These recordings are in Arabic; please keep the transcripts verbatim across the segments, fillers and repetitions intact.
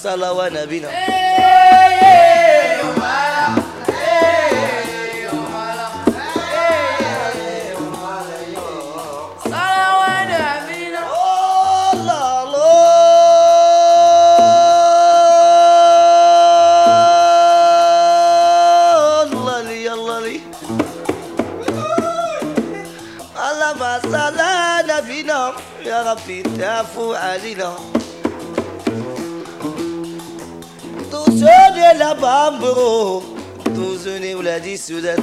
وصل ونبينا يا ربي تعفو علينا توزوني لبامبرو توزوني ولادي السودان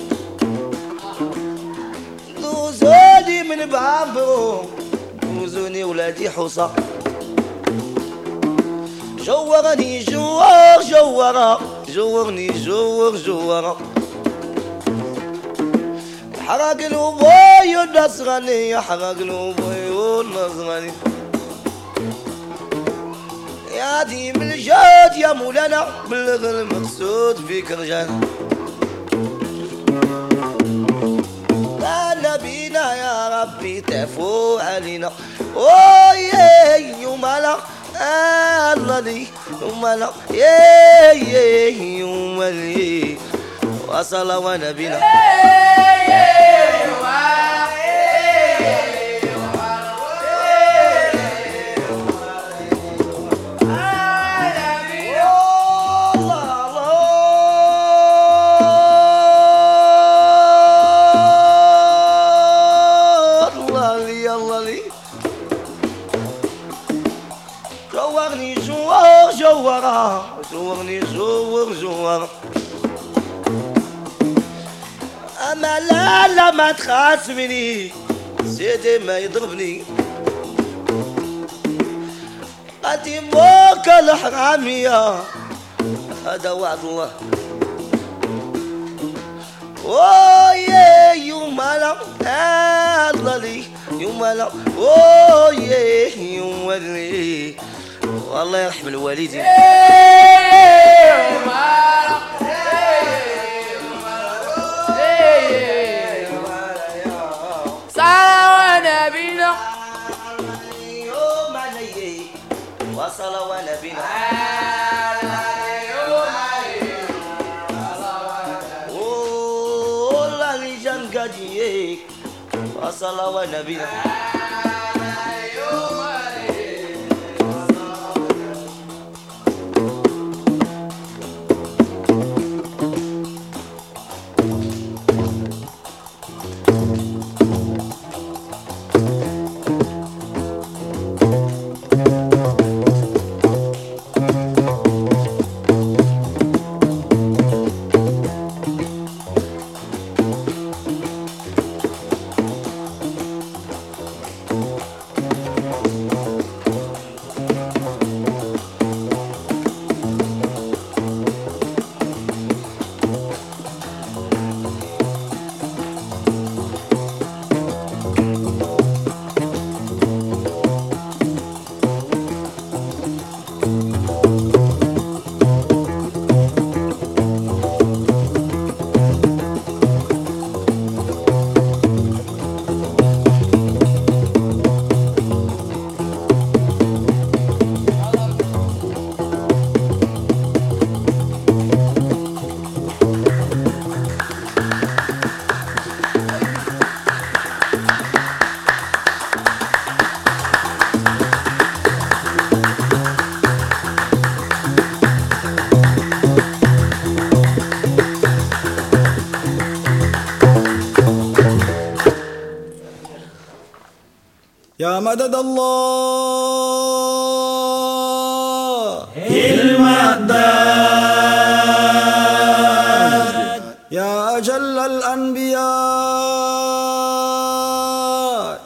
توزوني من بامبرو توزوني ولادي حوصة جورني جوار جورا جورني جور جورا حرق الوبوي النصراني حرق الوبوي النصراني يا ديم الجود يا مولانا بلغ المقصود فيك رجال قال بينا يا ربي تعفو علينا اوه يوم لا الله لي يوم لا يوم لي وصل ونبينا جوغني جوار جوارا جوغني جوار جوارا أما لا لا ما تخاصمني سيدي ما يضربني قدي موك الحرامية هذا وعد الله اوه يوم لا الله لي يوم لا اوه يوم لي والله يرحم الوالدين وصل ونبينا والله اللي جن قديك وصل ونبينا يا مدد الله المدد يا أجل الأنبياء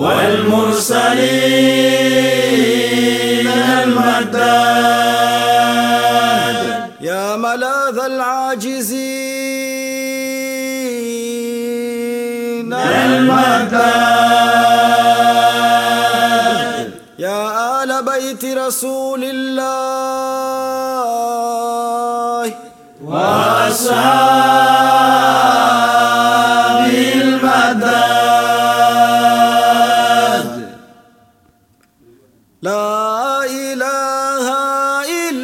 والمرسلين المدد يا ملاذ العاجزين المدد يا آل بيت رسول الله وأصحابه المدد لا إله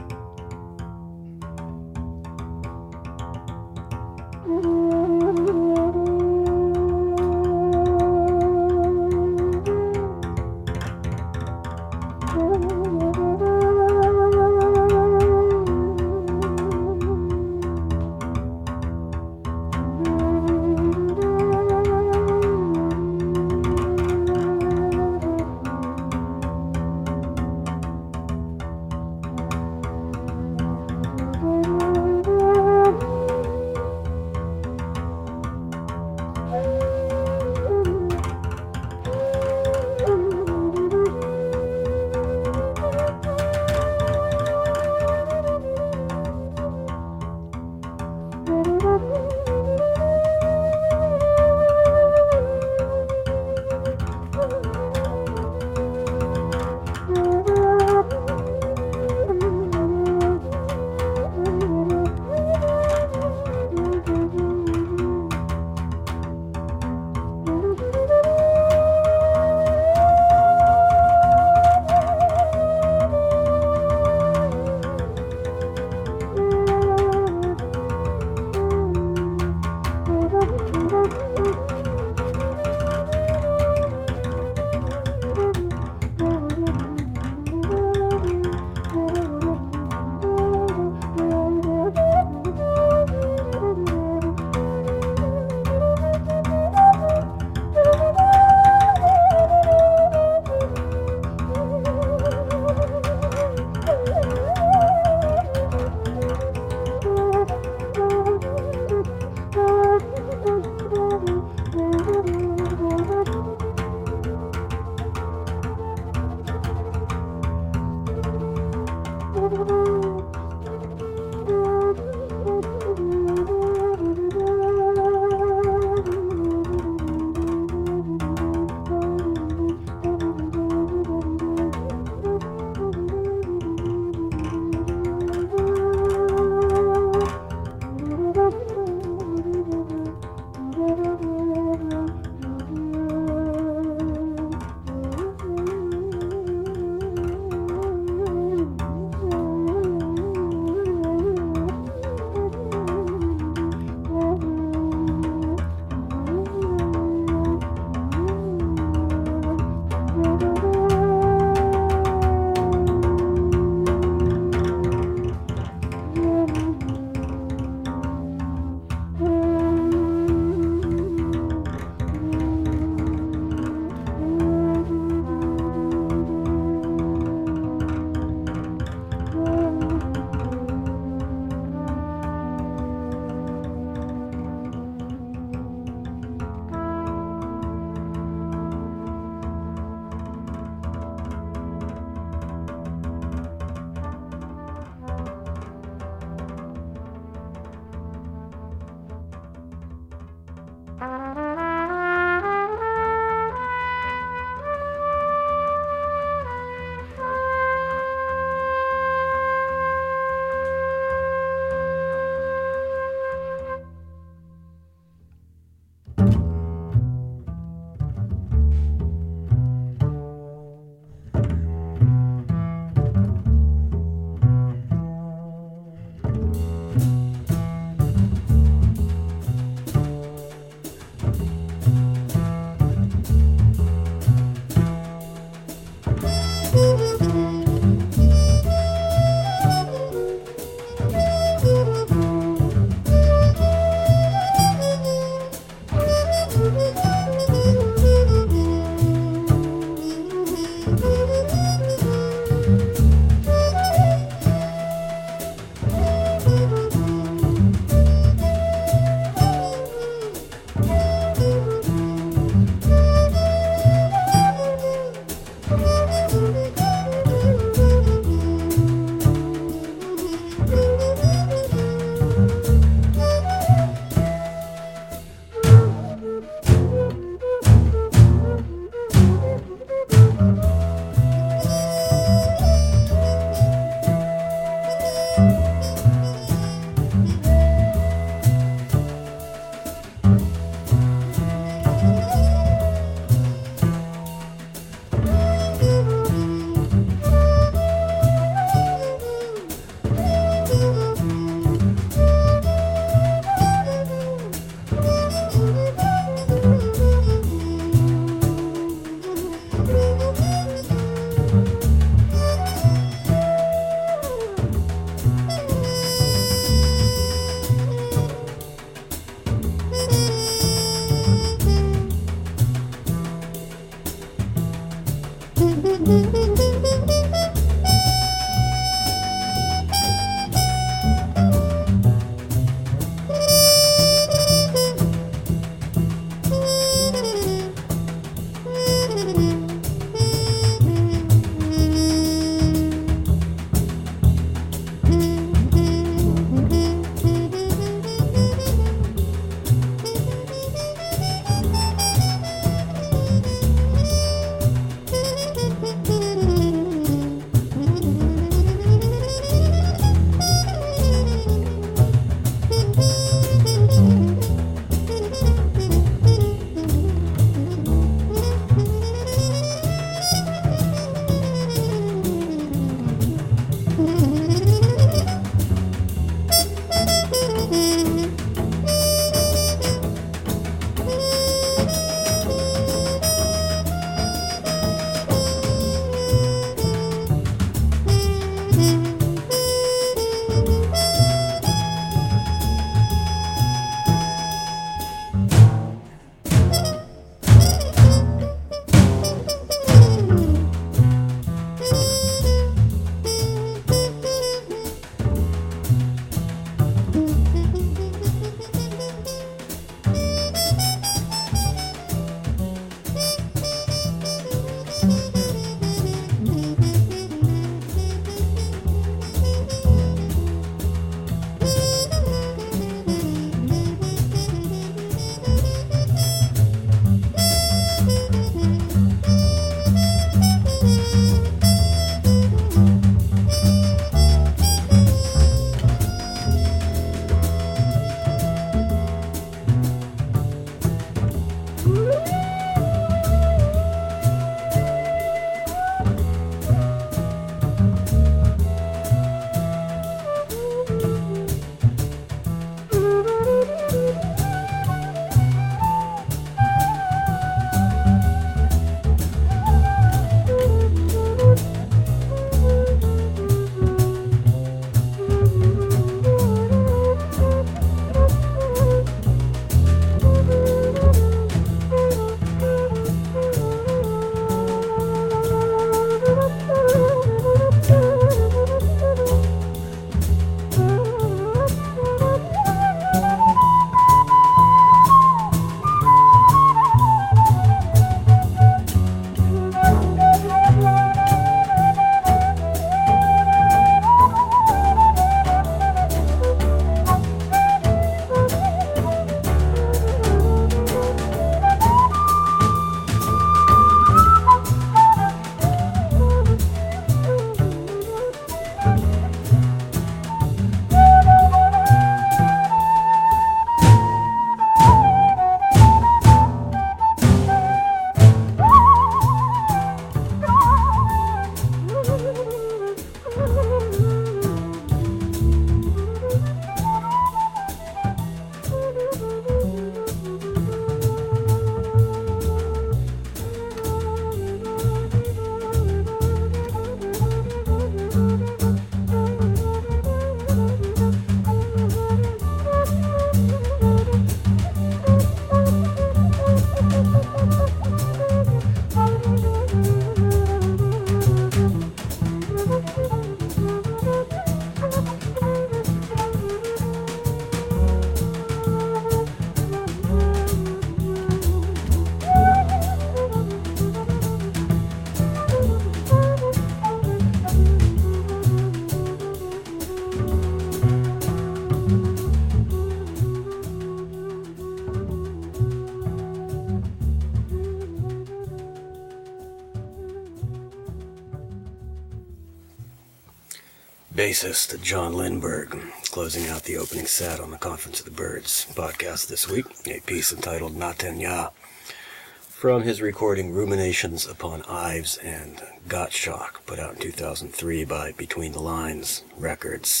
bassist John Lindberg, closing out the opening set on the Conference of the Birds podcast this week, a piece entitled Natenya, from his recording Ruminations Upon Ives and Gottschalk, put out in two thousand three by Between the Lines Records.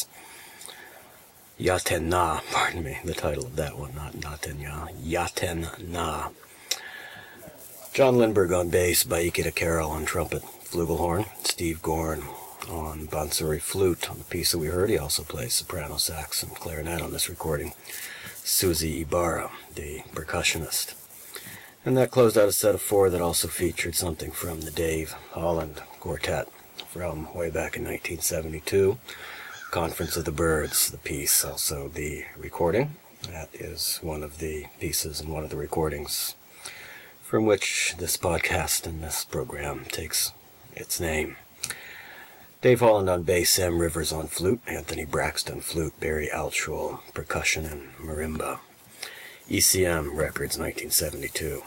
Yaten Na, pardon me, the title of that one, not Natenya, Yaten Na. John Lindberg on bass, Baikita Carroll on trumpet, flugelhorn, Steve Gorn on bansuri flute. On the piece that we heard, he also plays soprano sax and clarinet on this recording. Susie Ibarra, the percussionist. And that closed out a set of four that also featured something from the Dave Holland Quartet from way back in nineteen seventy-two. Conference of the Birds, the piece, also the recording. That is one of the pieces and one of the recordings from which this podcast and this program takes its name. Dave Holland on bass, Sam Rivers on flute, Anthony Braxton flute, Barry Altschul percussion and marimba. E C M Records, nineteen seventy-two.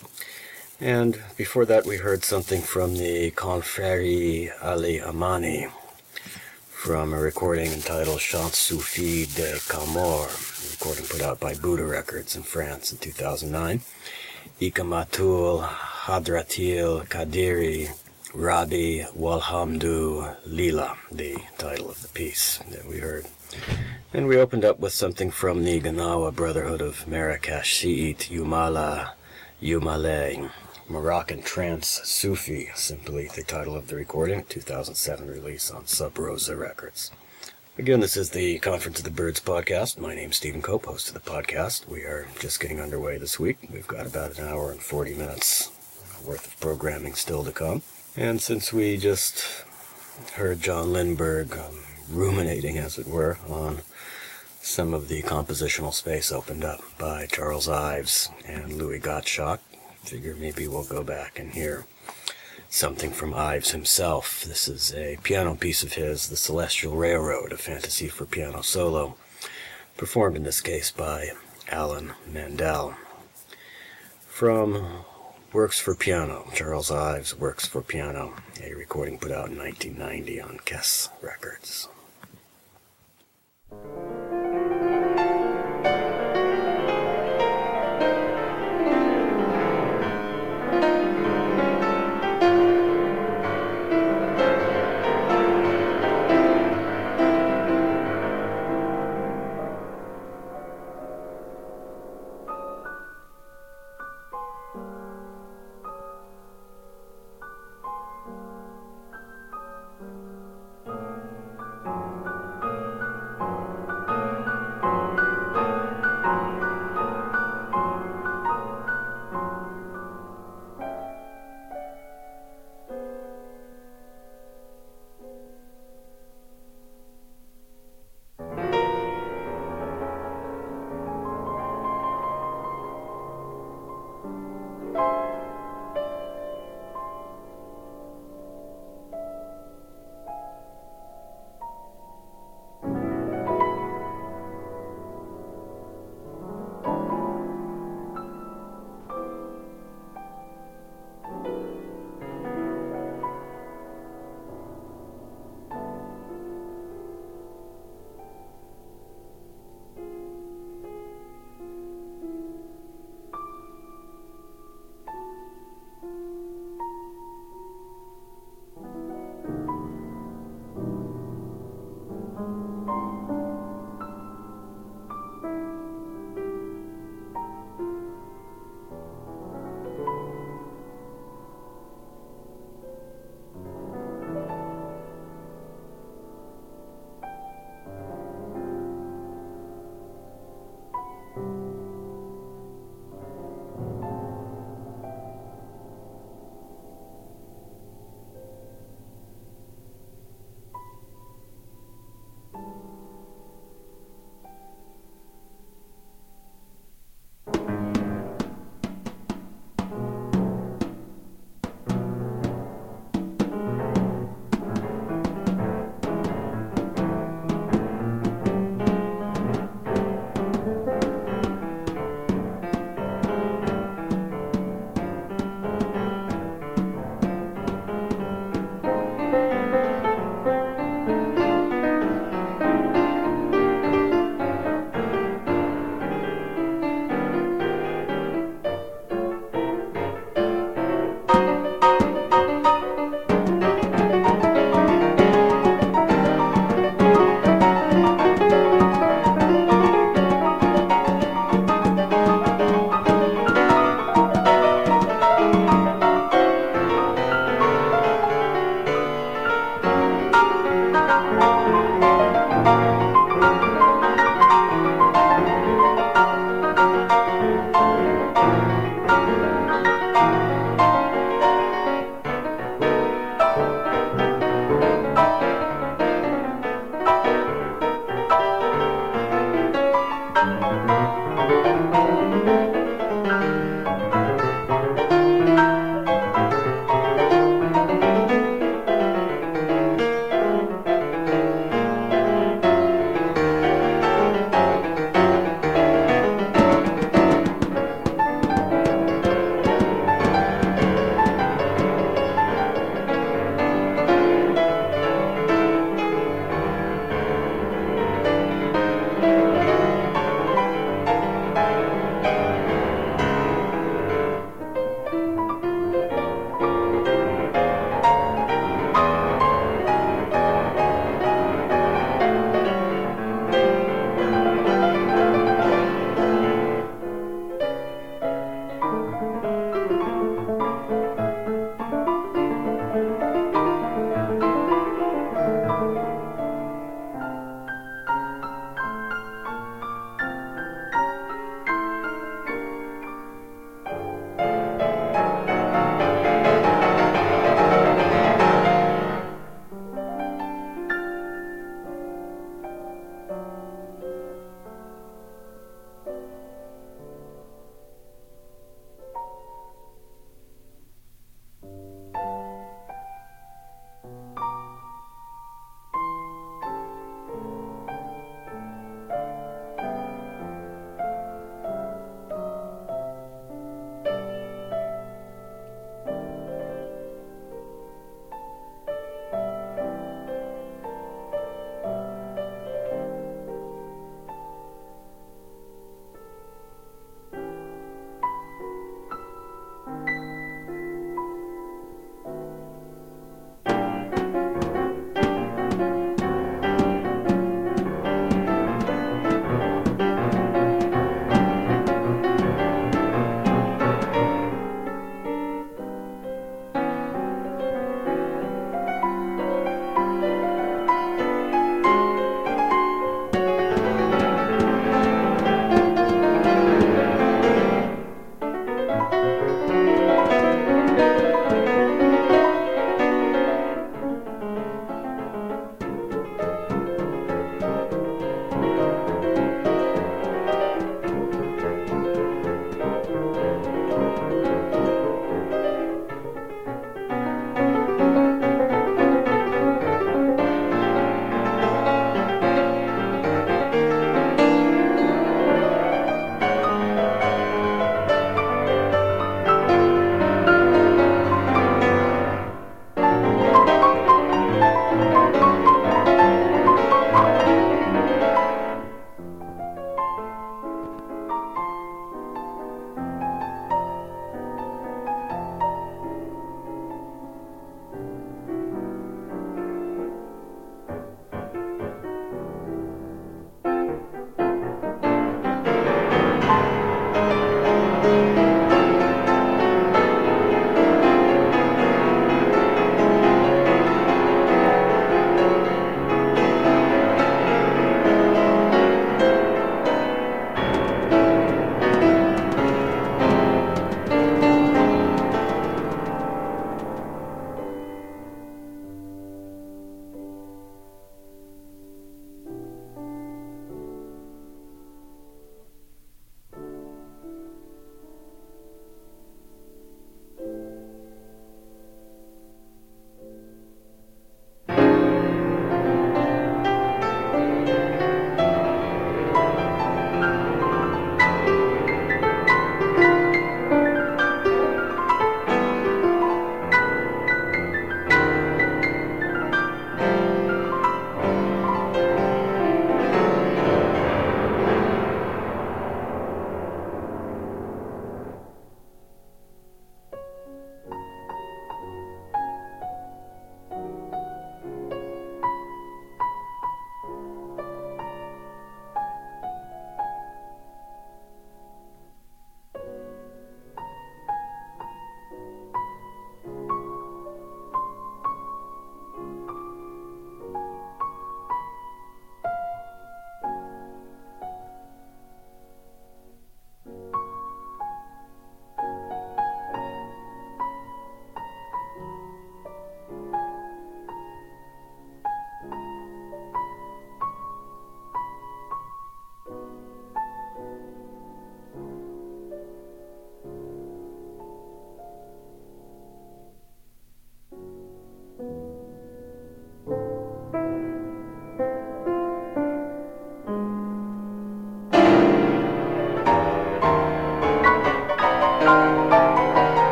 And before that we heard something from the Confrérie Ali Amani from a recording entitled Chant Soufi de Camor, a recording put out by Buddha Records in France in two thousand nine. Ikamatul Hadratil Kadiri Rabi Walhamdu Lila, the title of the piece that we heard. And we opened up with something from the Ganawa Brotherhood of Marrakesh, Shi'it Yumala Yumale, Moroccan Trance Sufi, simply the title of the recording, two thousand seven release on Sub Rosa Records. Again, this is the Conference of the Birds podcast. My name's Stephen Cope, host of the podcast. We are just getting underway this week. We've got about an hour and forty minutes worth of programming still to come. And since we just heard John Lindberg um, ruminating, as it were, on some of the compositional space opened up by Charles Ives and Louis Gottschalk, figure maybe we'll go back and hear something from Ives himself. This is a piano piece of his, The Celestial Railroad, a fantasy for piano solo, performed in this case by Alan Mandel. From Works for Piano, Charles Ives' Works for Piano, a recording put out in nineteen ninety on Kess Records. Thank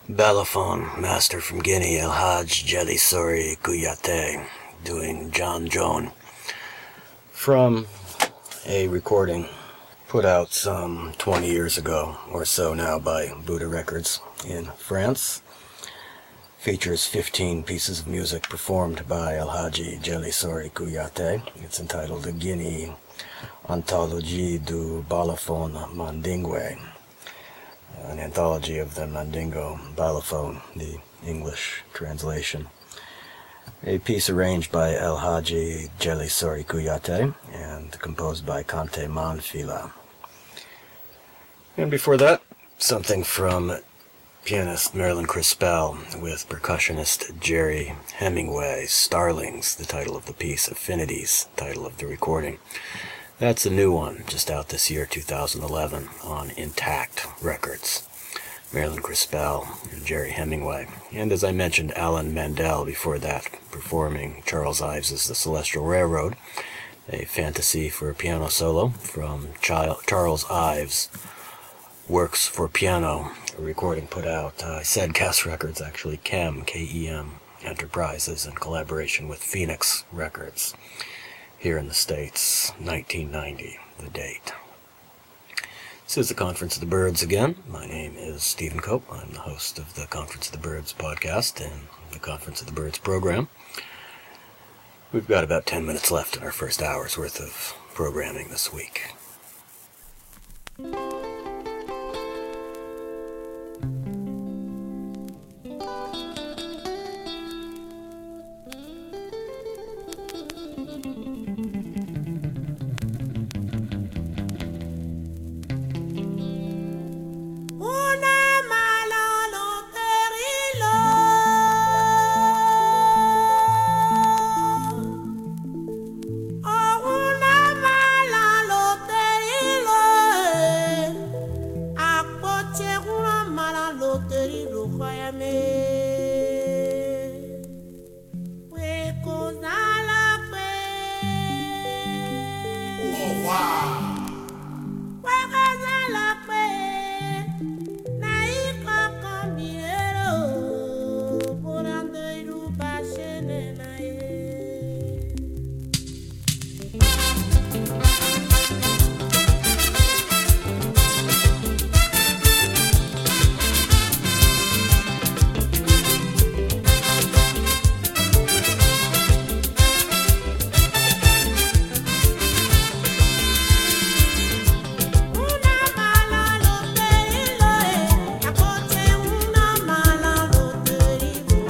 Balafon, master from Guinea, El Haj Jelisori Kuyate, doing John Joan. From a recording put out some twenty years ago or so now by Buddha Records in France. Features fifteen pieces of music performed by El Hadji Jelisori Kuyate. It's entitled The Guinea Anthologie du Balafon Mandingue, an anthology of the Mandingo Balafon, the English translation. A piece arranged by El Hadji Jelisori Kuyate and composed by Kante Manfila. And before that, something from pianist Marilyn Crispell with percussionist Jerry Hemingway, Starlings, the title of the piece, Affinities, title of the recording. That's a new one, just out this year, two thousand eleven, on Intact Records. Marilyn Crispell and Jerry Hemingway. And as I mentioned, Alan Mandel before that, performing Charles Ives' The Celestial Railroad, a fantasy for a piano solo from Charles Ives' Works for Piano, a recording put out, uh, I said Cass Records, actually, C E M, K E M Enterprises, in collaboration with Phoenix Records, here in the States, nineteen ninety, the date. This is the Conference of the Birds again. My name is Stephen Cope. I'm the host of the Conference of the Birds podcast and the Conference of the Birds program. We've got about ten minutes left in our first hour's worth of programming this week.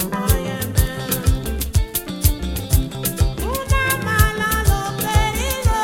Una mala lotería.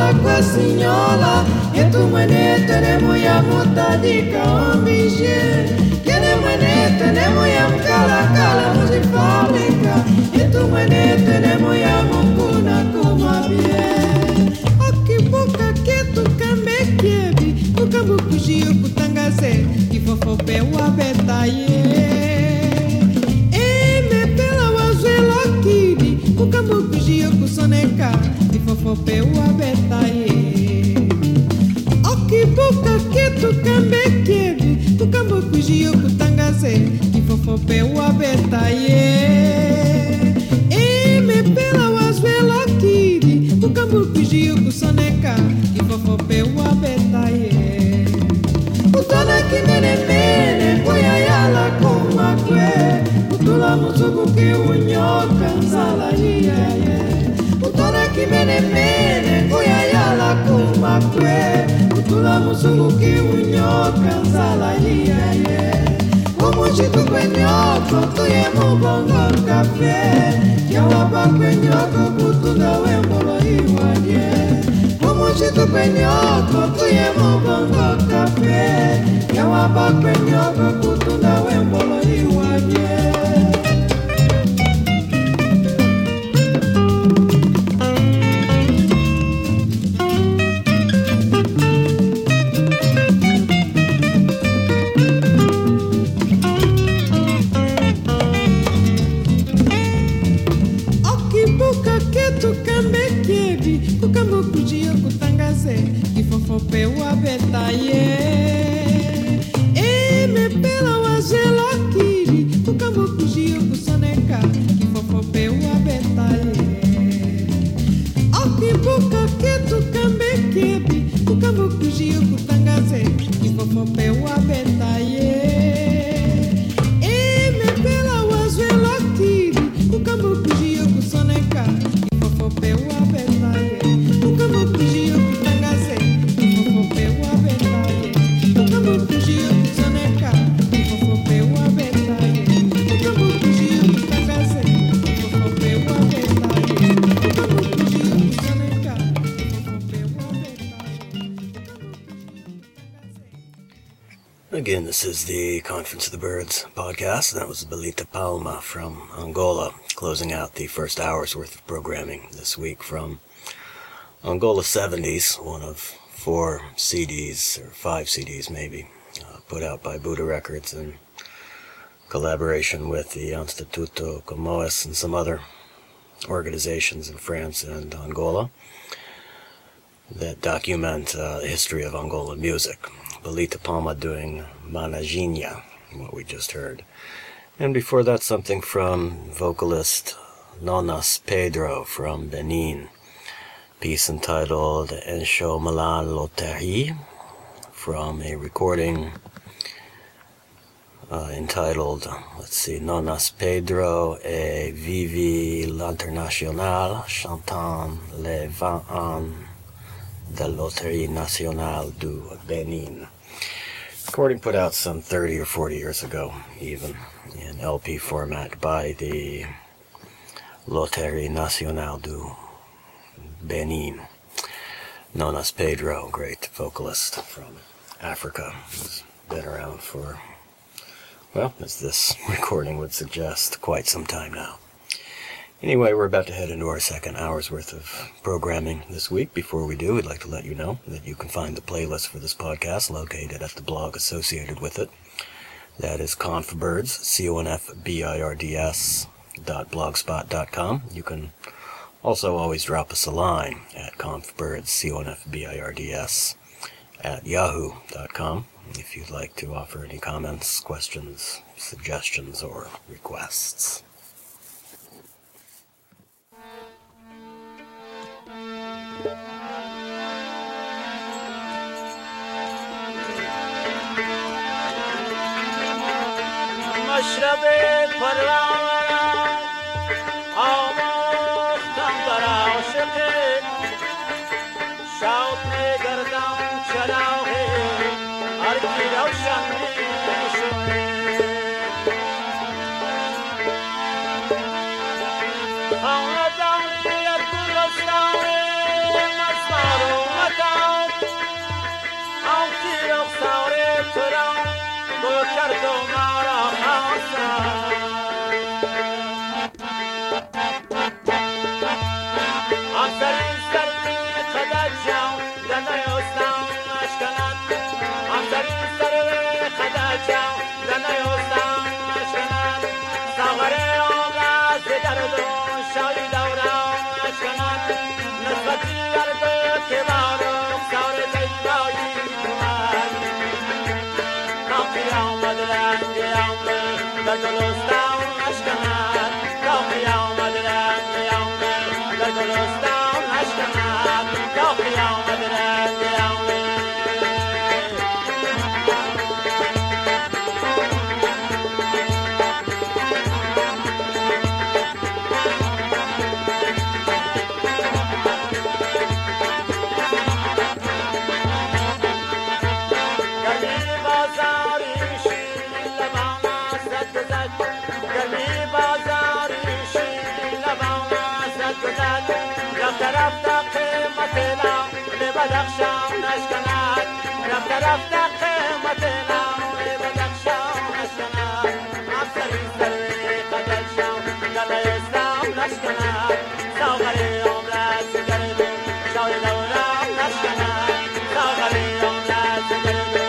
la quasignola e tu manete ne moia muta di caombige che ne manete ne moia cala cala musi fabrica e tu manete ne moia mukuna kuma bie occhi boca che tu cambe chievi tu cambu kujio kutangase ki fofo pe wa betaye Kukambu kujio kusoneka Ifofo pe uabetaye Okibuka kitu kambe kievi Kukambu kujio kutangaze Ifofo pe uabetaye Ime pela wazwela kiri Kukambu kujio kusoneka Ifofo pe uabetaye Utona kimene mene Kuya yala kumakwe Utula musuku ki unyoka Nzala hiya ye Utona kimene mene Kuya yala kumakwe Utula musuku ki unyoka Nzala hiya ye Umuchitu kwenyoko Tuye mubongo kafe Yawaba kwenyoko Kutunda wembolo iwadye Umuchitu kwenyoko Tuye mubongo kafe Yawaba kwenyoko Kutunda wembolo iwadye Kukambu kujio kutangaze Kifofo pe wabetaye Eme pela wazela kiri Kukambu kujio kusoneka Kifofo pe wabetaye Okibuka kitu kambe kebi Kukambu kujio kutangaze Kifofo pe wabetaye Eme pela wazela kiri Kukambu kujio kusoneka Kifofo pe wabetaye Again, this is the Conference of the Birds podcast. That was Belita Palma from Angola, closing out the first hour's worth of programming this week from Angola seventies, one of four C Ds, or five C Ds maybe, uh, put out by Buddha Records in collaboration with the Instituto Camões and some other organizations in France and Angola that document uh, the history of Angola music. Belita Palma doing Manajinha, what we just heard. And before that, something from vocalist Nonas Pedro from Benin. Piece entitled Encho Milan Loterie from a recording uh, entitled, let's see, Nonas Pedro et Vivi l'International chantant les vingt ans de Loterie Nationale du Benin. Recording put out some thirty or forty years ago, even, in L P format by the Loterie Nationale du Benin. Nonas Pedro, great vocalist from Africa, who's been around for, well, as this recording would suggest, quite some time now. Anyway, we're about to head into our second hour's worth of programming this week. Before we do, we'd like to let you know that you can find the playlist for this podcast located at the blog associated with it. That is Confbirds, C O N F B I R D S dot blogspot dot com. You can also always drop us a line at confbirds, C O N F B I R D S, at yahoo dot com if you'd like to offer any comments, questions, suggestions, or requests. مشرب پروانه آموختم در عاشق شاد میگردم چراغ هر کی روشن میشه خاندان یک گلستان نزدارو گل کرد و ما را خواستم همسری سری خدجم دنه استم اشکنت همسری سری خدجم دنه استم اشکنت ساغر آمد درد و شایی دورم اشکنت نسبتی درد که بارو سار زیبایی کمد تا قیامت رنگ آمد در گلستان اشکنت تا قیامت رنگ آمد در گلستان اشکنت تا قیامت رنگ آمد بدخشان اشکنات رفت رفت قیمتنا بدخشان اشکنات افسری سری قدشان دل اسلام اشکنات ساغری عمرت سگردو شای دوران اشکنات ساغری عمرت سگردو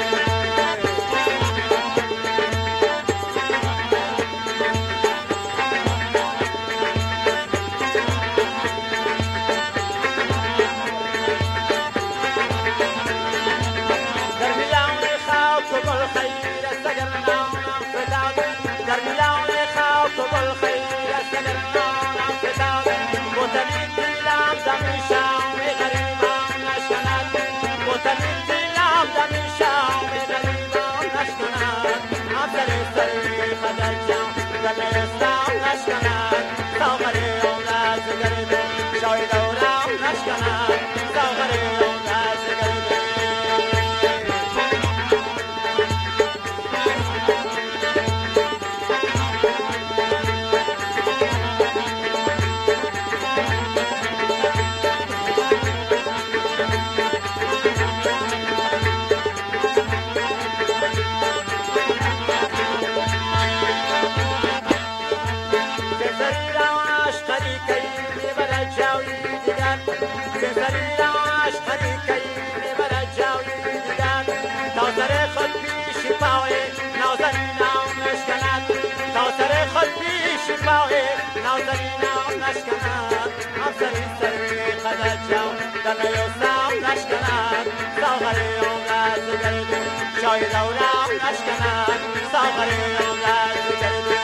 شای دورم نشکنن ساغری عمرت سگردو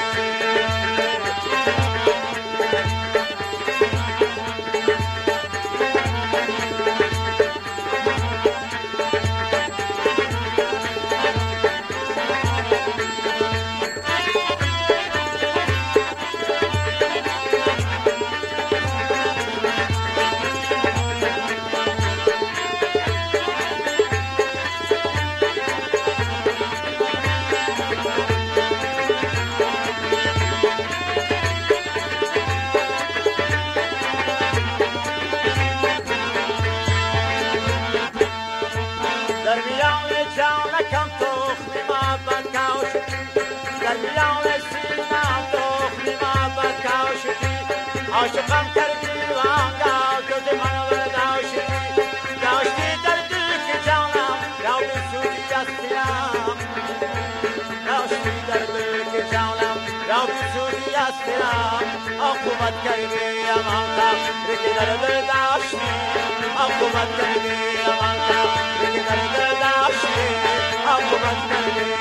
عاشقم کردی وانگا گل من و داشتی داشتی دردی که جانم را به سودی استیام داشتی دردی که جانم را به سودی استیام عقوبت کردی امانتا بکی درد داشتی عقوبت کردی امانتا بکی درد داشتی عقوبت کردی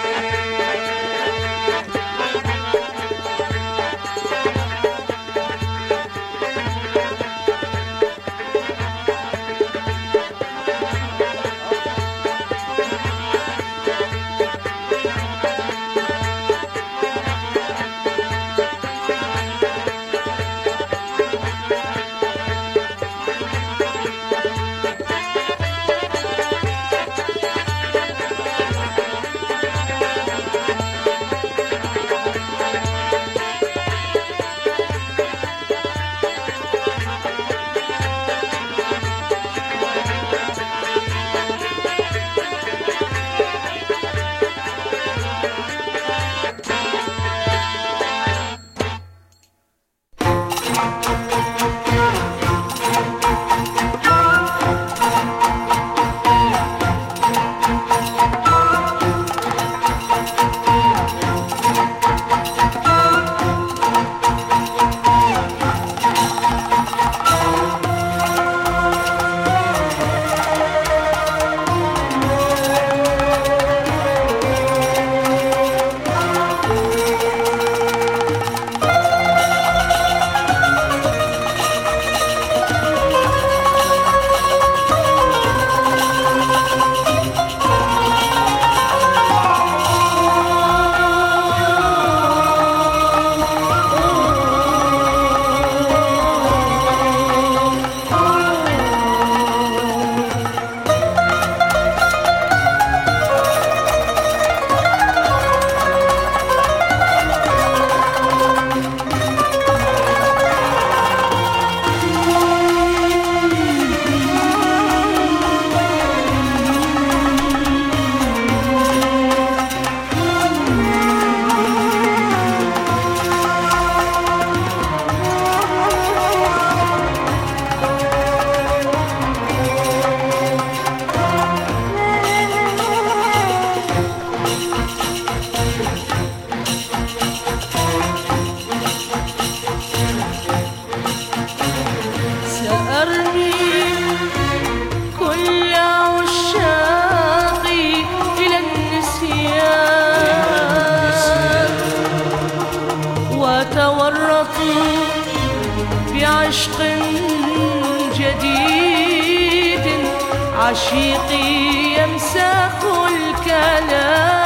عشيقي يمسخ الكلام.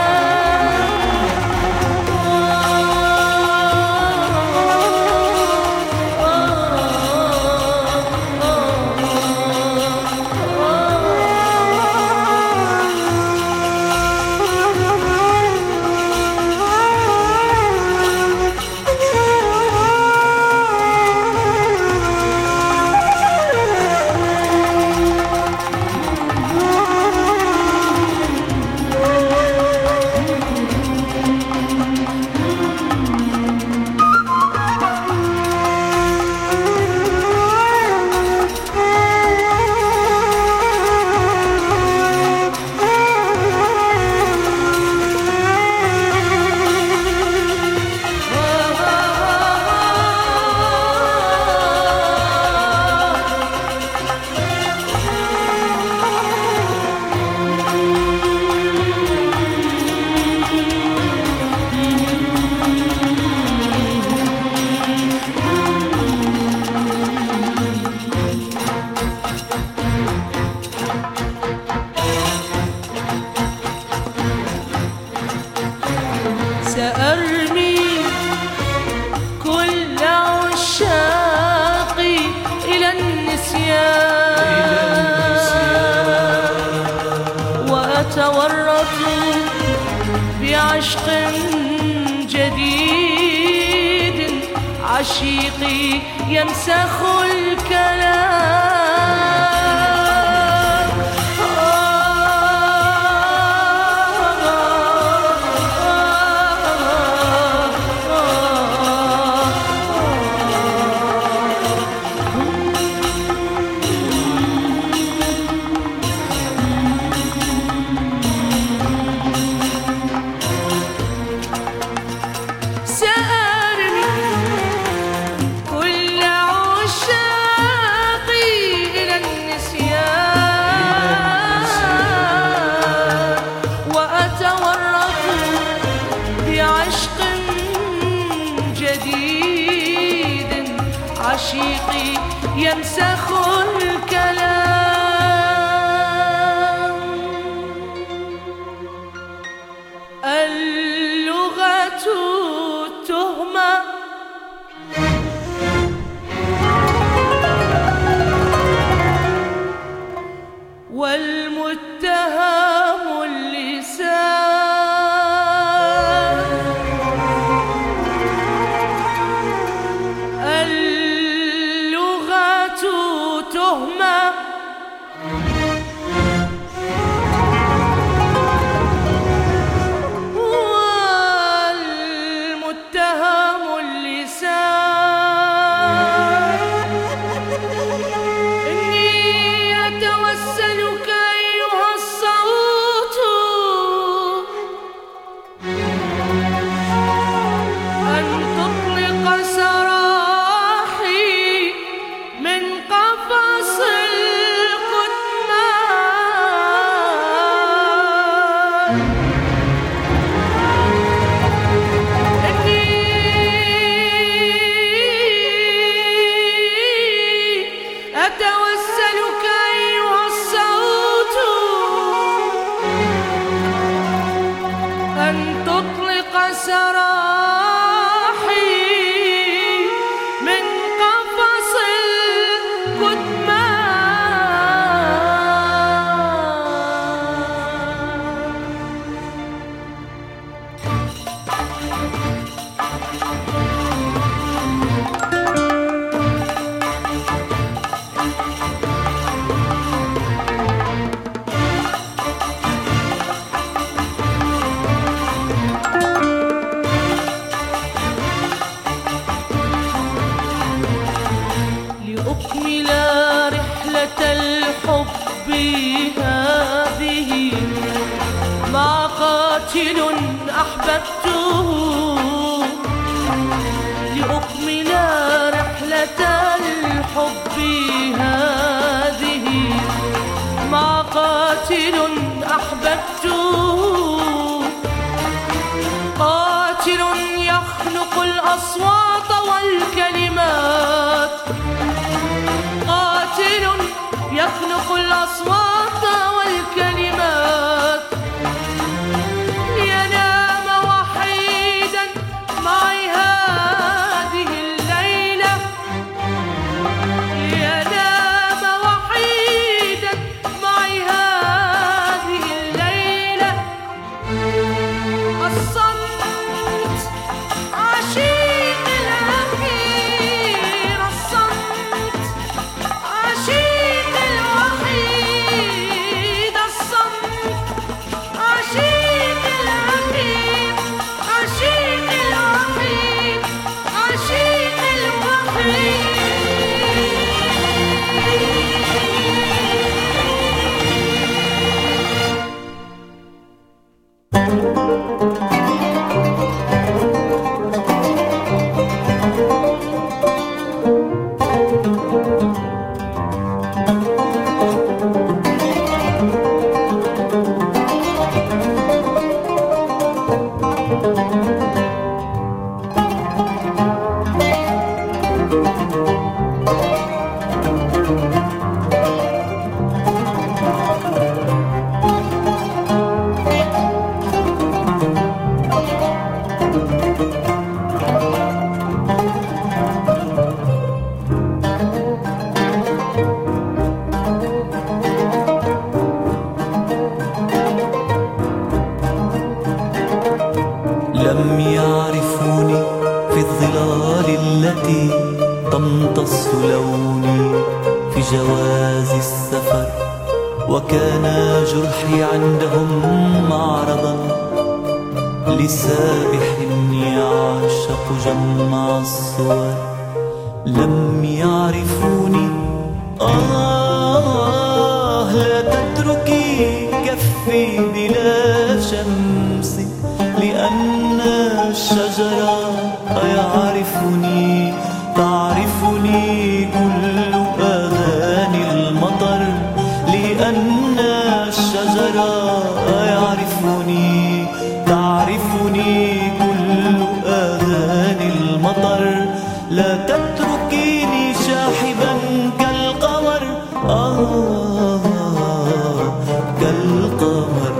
سأرمي كل عشاقي إلى النسيان وأتورط بعشق جديد عشيقي يمسخ الكلام. عشيقي يمسخ الكلام. اللغة تهمة والمتهم اللسان. تهمة والمتهم اللسان. إني أتوسلك أيها الصوت أن تطلق سراحي من قفص الكتمان. إني أتوسلك أيها الصوت أن تطلق سراحي من قفص لأكمل رحلة الحب هذه مع قاتل أحببته. لأكمل رحلة الحب هذه مع قاتل أحببته. قاتل يخلق الأصوات والكلمات. قاتل يخلق الأصوات وكان جرحي عندهم معرضا لسابح يعشق جمع الصور. لم يعرفوني. آه لا تتركي كفي بلا شمس، لأن الشجرة يعرفني، تعرفني كل آذان المطر، لأن الشجرة يعرفني، تعرفني كل آذان المطر. لا تتركيني شاحبا كالقمر، آه كالقمر.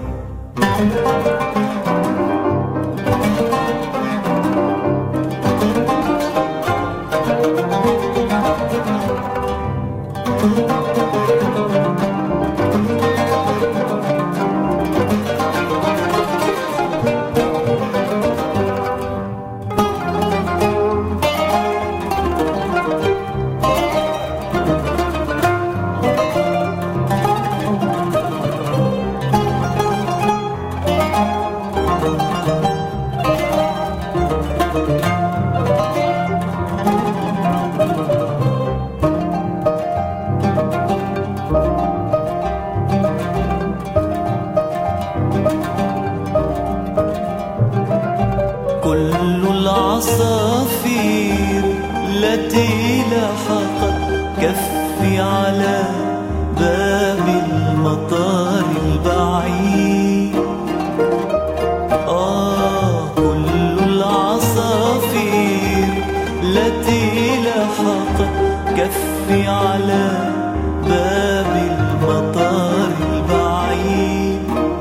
كل العصافير التي لاحقت كفي على باب المطار البعيد. آه كل العصافير التي لاحقت كفي على باب المطار البعيد.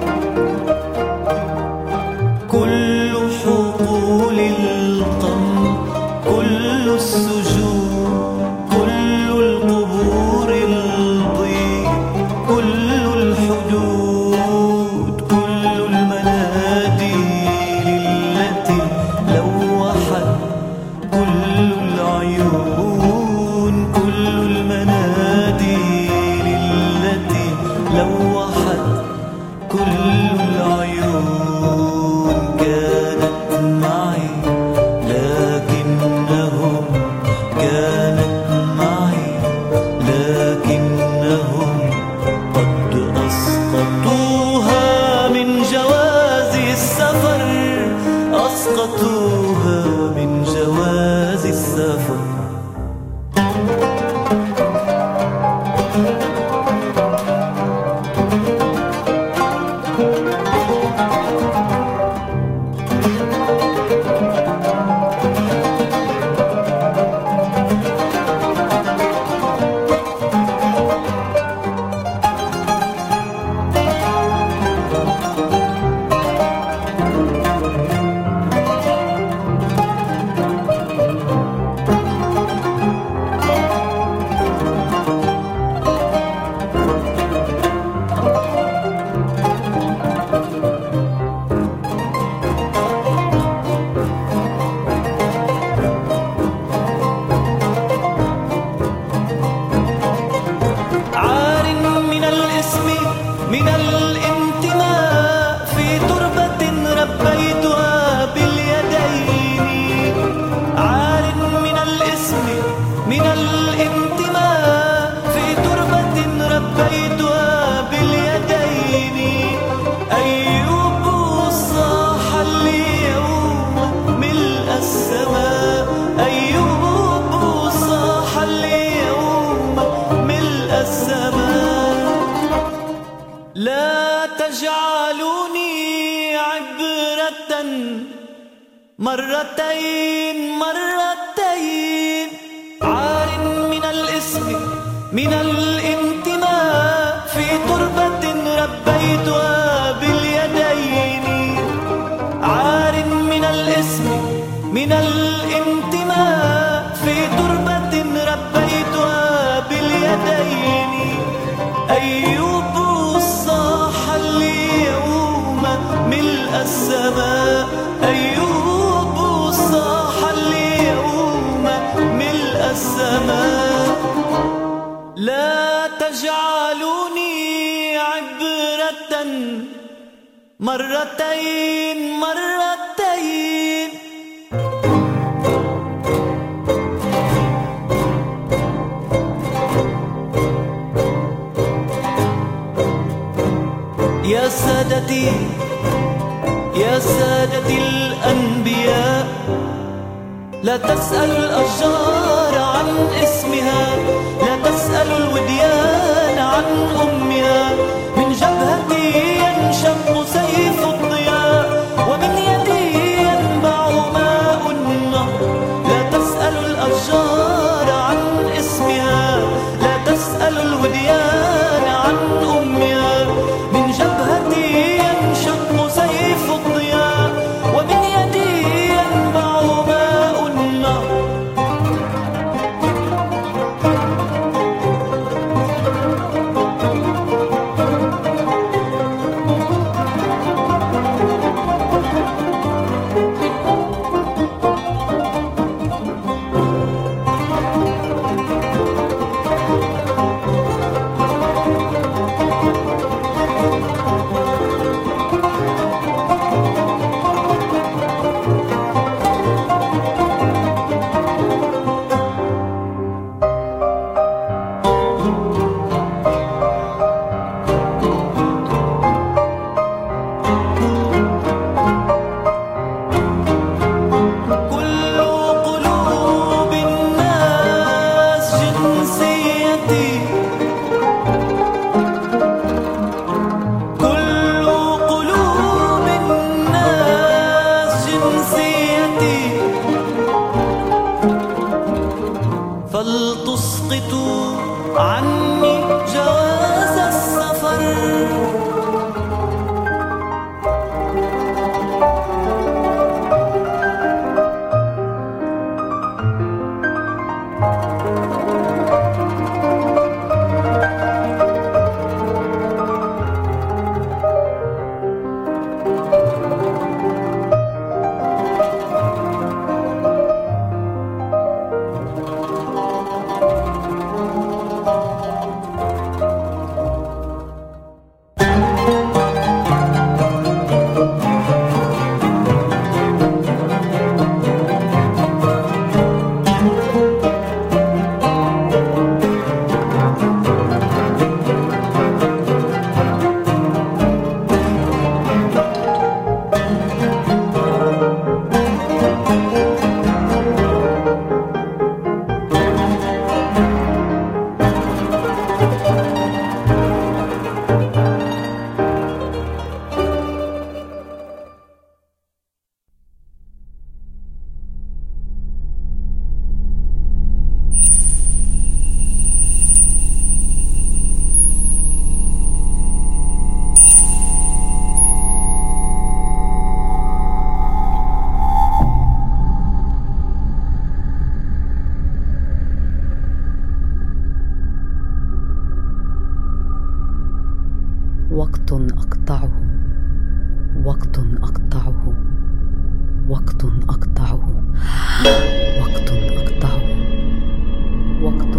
كل حقول القمر، كل السجون، كل القبور الضيق، كل الحدود، كل المناديل التي لوحت، كل العيون، كل المناديل التي لوحت، كل العيون كانت معي، لكنهم كانت معي، لكنهم قد أسقطوها من جواز السفر، أسقطوها من جواز السفر. من الانتماء في تربة ربيتها باليدين، عار من الاسم من الانتماء في تربة ربيتها باليدين. أيوب صاح اليوم ملء السماء، أيوب صاح اليوم ملء السماء. لا تجعلوني عبرة مرتين مرتين، عار من الاسم من الانتماء في تربة ربيتها باليدين، عار من الاسم من الانتماء في تربة ربيتها باليدين. أيوب صاح اليوم ملء السماء، أيوب صاح اليوم ملء السماء. لا تجعلوني مرتين مرتين. يا سادتي يا سادتي الأنبياء، لا تسألوا الأشجار عن اسمها، لا تسألوا الوديان عن أمها. من جبهتي ينشق سيف الضياء، ومن يدي ينبع ماء النهر. لا تسألوا الأشجار عن اسمها، لا تسألوا الوديان عن أمها. من جبهتي ينشق سيف الضياء، ومن يدي ينبع ماء النهر. فلتسقطوا عني جواز السفر. وقت أقطعه وقت أقطعه وقت أقطعه وقت أقطعه وقت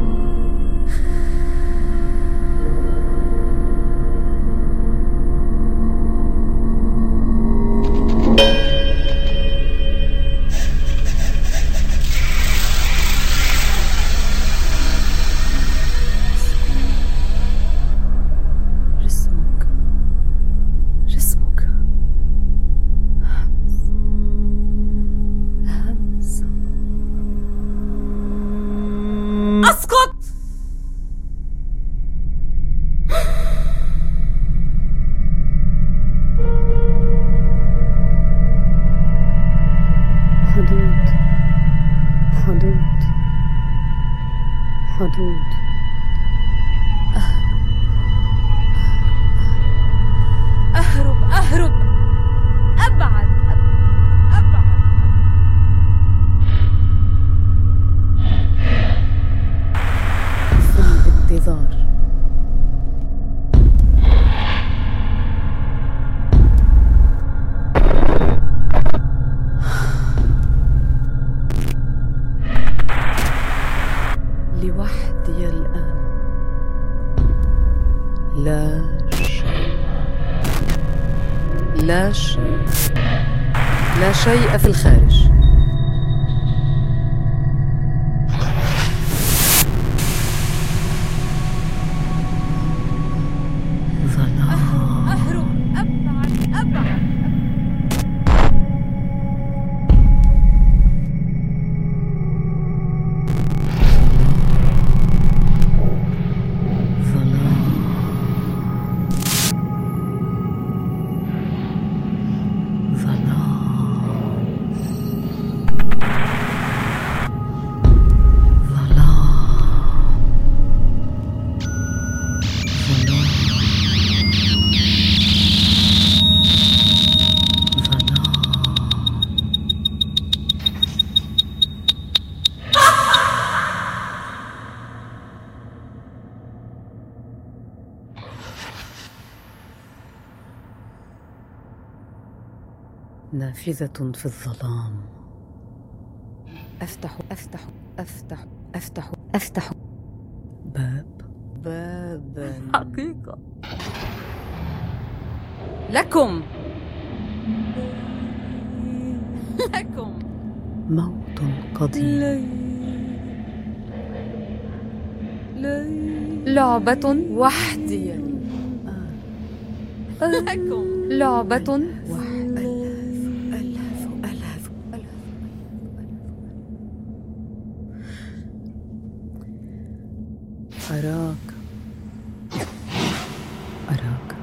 اسكت. حدود حدود حدود. اهرب اهرب ابعد ابعد. في الانتظار. لوحدي الآن، لا شيء. لا شيء، لا شيء في الخارج. ظلام. أهرب أبعد أبعد. نافذة في الظلام. أفتح أفتح أفتح أفتح أفتح باب بابا. حقيقة لكم لكم موت قديم. لعبة وحدي. لكم لعبة أراك أراك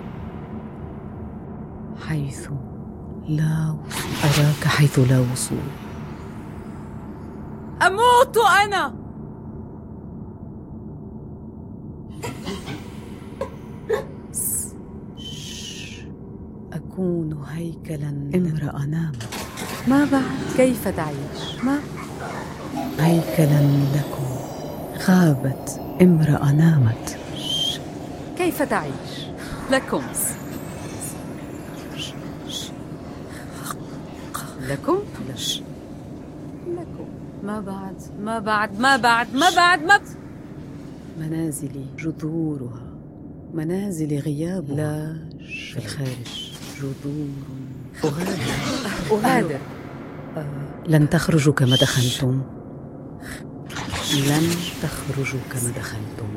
حيث لا وصول. أراك حيث لا وصول. أموت أنا. أكون هيكلا امرأة نامت. ما بعد كيف تعيش؟ ما هيكلا لكم غابت امرأة نامت. كيف تعيش؟ لكم لكم لكم ما بعد ما بعد ما بعد ما بعد ما منازلي جذورها، منازل غيابها لا في الخارج. جذور أغادر أغادر. لن تخرجوا كما دخلتم، لن تخرجوا كما دخلتم.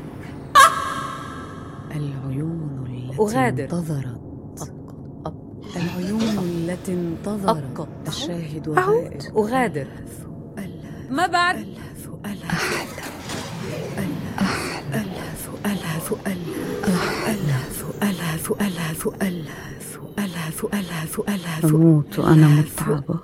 العيون التي أغادر. انتظرت العيون التي انتظرت الشاهد أعود أغادر. ما بعد ألاف ألاف ألاف ألاف ألاف ألاف ألاف ألاف ألاف ألاف ألاف. أموت أنا متعبة.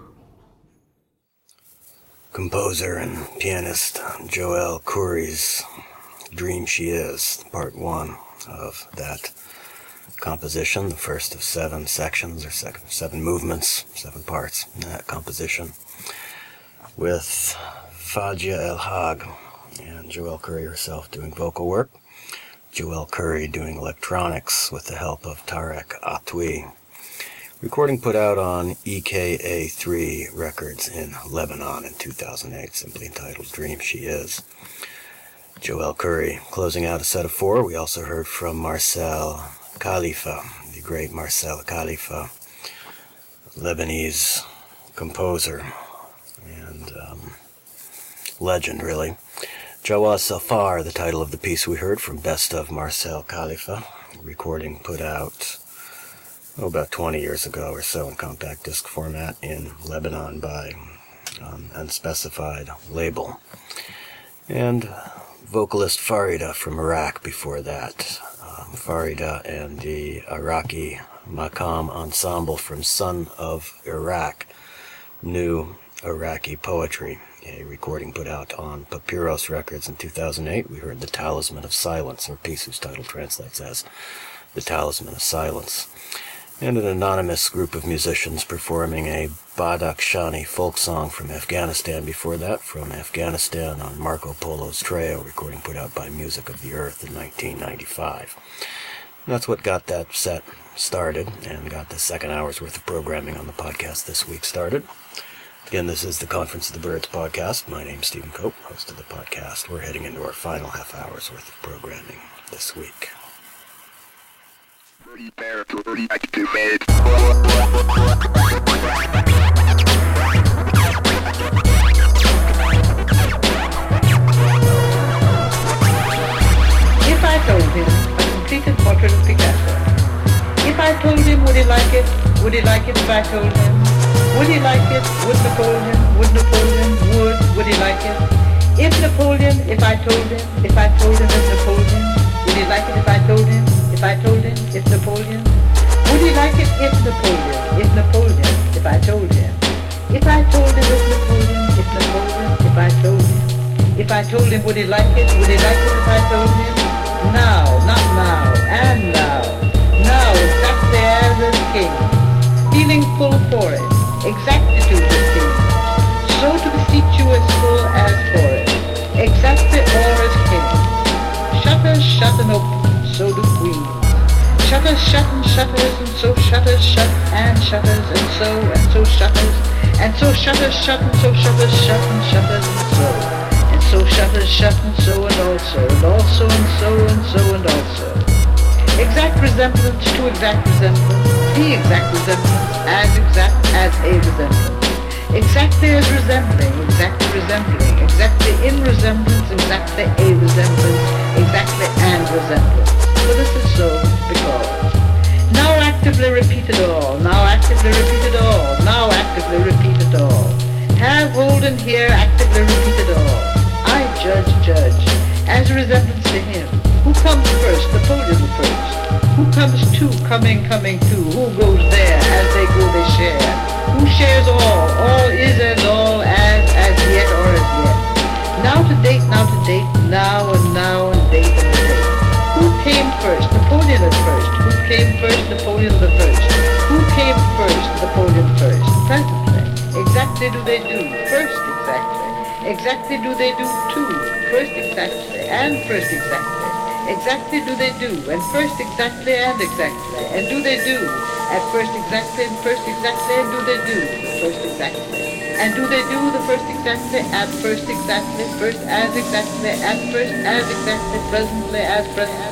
Composer and pianist Joel Curry's Dream She Is, part one of that composition, the first of seven sections, or second, seven movements, seven parts in that composition, with Fajia El Hag and Joel Curry herself doing vocal work, Joel Curry doing electronics with the help of Tarek Atwi. Recording put out on E K A three Records in Lebanon in two thousand eight, simply entitled Dream She Is. Joel Curry closing out a set of four. We also heard from Marcel Khalifa, the great Marcel Khalifa, Lebanese composer and um, legend, really. Jawaz Safar, the title of the piece we heard from Best of Marcel Khalifa. Recording put out oh, about twenty years ago or so in compact disc format in Lebanon by um, Unspecified label. And vocalist Farida from Iraq before that. Um, Farida and the Iraqi Maqam Ensemble from Son of Iraq, New Iraqi Poetry, a recording put out on Papyrus Records in two thousand eight. We heard The Talisman of Silence, or a piece whose title translates as The Talisman of Silence. And an anonymous group of musicians performing a Badakhshani folk song from Afghanistan before that, from Afghanistan on Marco Polo's Trail, recording put out by Music of the Earth in nineteen ninety-five. And that's what got that set started and got the second hour's worth of programming on the podcast this week started. Again, this is the Conference of the Birds podcast. My name's Stephen Cope, host of the podcast. We're heading into our final half hour's worth of programming this week. Prepare to reactivate. If I told him a completed portrait of Picasso, if I told him, would he like it? Would he like it if I told him? Would he like it? Would Napoleon? Would Napoleon? Would? Would he like it? If Napoleon, if I told him, if I told him if Napoleon, would he like it if I told him? If I told him, if Napoleon? Would he like it if Napoleon? If Napoleon, if I told him? If I told him if Napoleon, if Napoleon, if I told him? If I told him, would he like it? Would he like it if I told him? Now, not now, and now. Now, exactly as a king, feeling full for it, exactitude is king. So to beseech you as full as for it, exactly all as king. Shutters shut and open, so do queens. Shutters shut and shutters, and so shutters shut and shutters, and so and so shutters, and so shutters shut and so shutters shut and shutters and so. So shutters shut and so and also, and also and so and so and also. Exact resemblance to exact resemblance, the exact resemblance as exact as a resemblance. Exactly as resembling, exactly resembling, exactly in resemblance, exactly a resemblance, exactly and resemblance. So this is so because. Now actively repeat it all, now actively repeat it all, now actively repeat it all. Have, hold, and here actively repeat it all. I judge, judge, as a resemblance to him. Who comes first? Napoleon first. Who comes two? Coming, coming two. Who goes there? As they go, they share. Who shares all? All is as all, as, as yet, or as yet. Now to date, now to date, now and now and date and date. Who came first? Napoleon at first. Who came first? Napoleon the first. Who came first? Napoleon first. Presently. Exactly do they do. First exactly. Exactly do they do two, first exactly, and first exactly. Exactly do they do, and first exactly, and exactly. And do they do, at first exactly, and first exactly, and do they do, first exactly. And do they do the first exactly, at first exactly, first as exactly, at first as exactly, presently as present.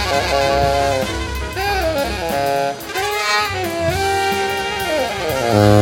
Uh...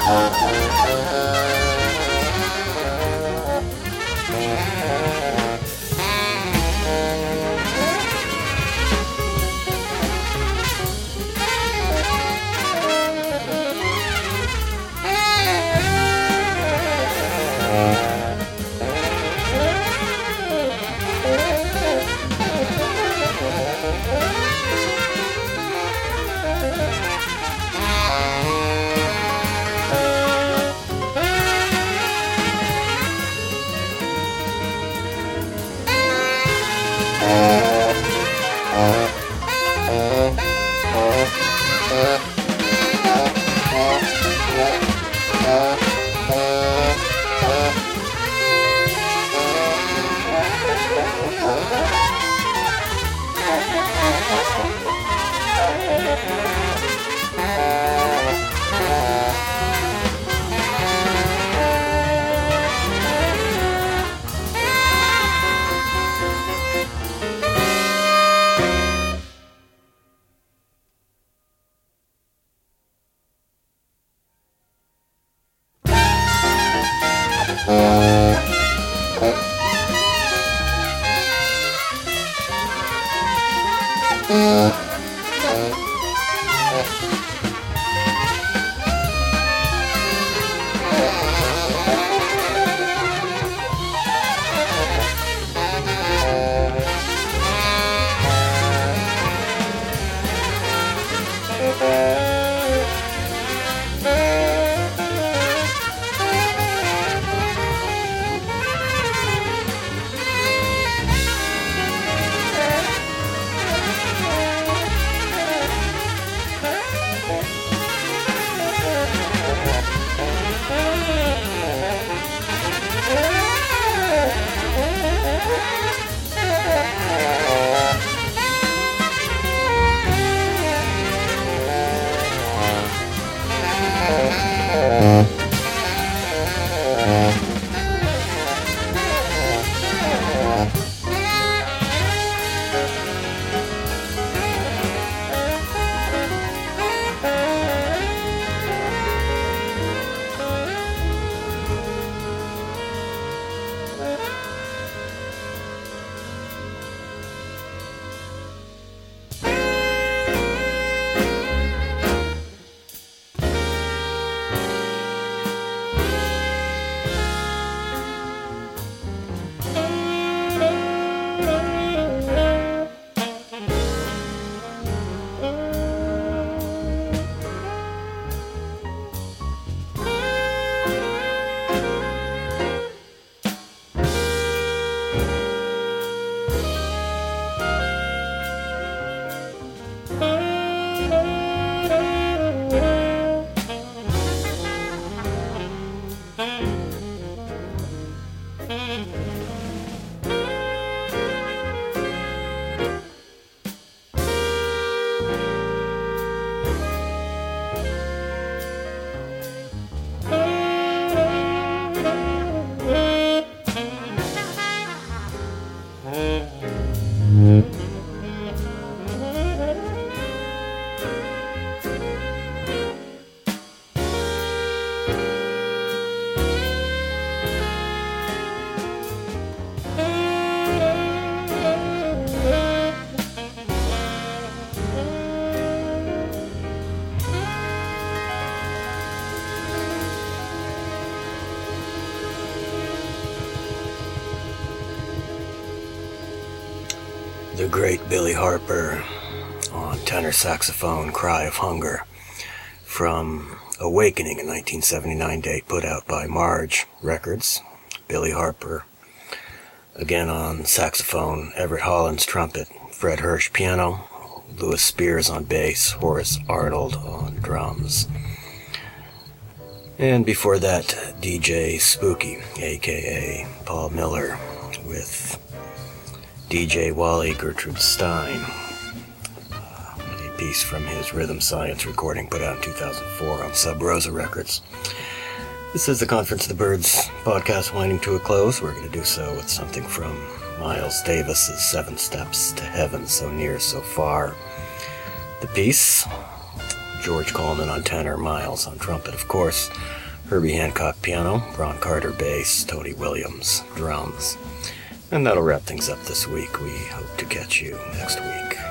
The great Billy Harper on tenor saxophone, Cry of Hunger, from Awakening, a nineteen seventy-nine date put out by Marge Records. Billy Harper, again on saxophone, Everett Holland's trumpet, Fred Hirsch piano, Louis Spears on bass, Horace Arnold on drums. And before that, D J Spooky, aka Paul Miller, with D J Wally Gertrude Stein, uh, a piece from his Rhythm Science recording put out in two thousand four on Sub Rosa Records. This is the Conference of the Birds podcast winding to a close. We're going to do so with something from Miles Davis's Seven Steps to Heaven, So Near, So Far. The piece George Coleman on tenor, Miles on trumpet, of course, Herbie Hancock piano, Ron Carter bass, Tony Williams drums. And that'll wrap things up this week. We hope to catch you next week.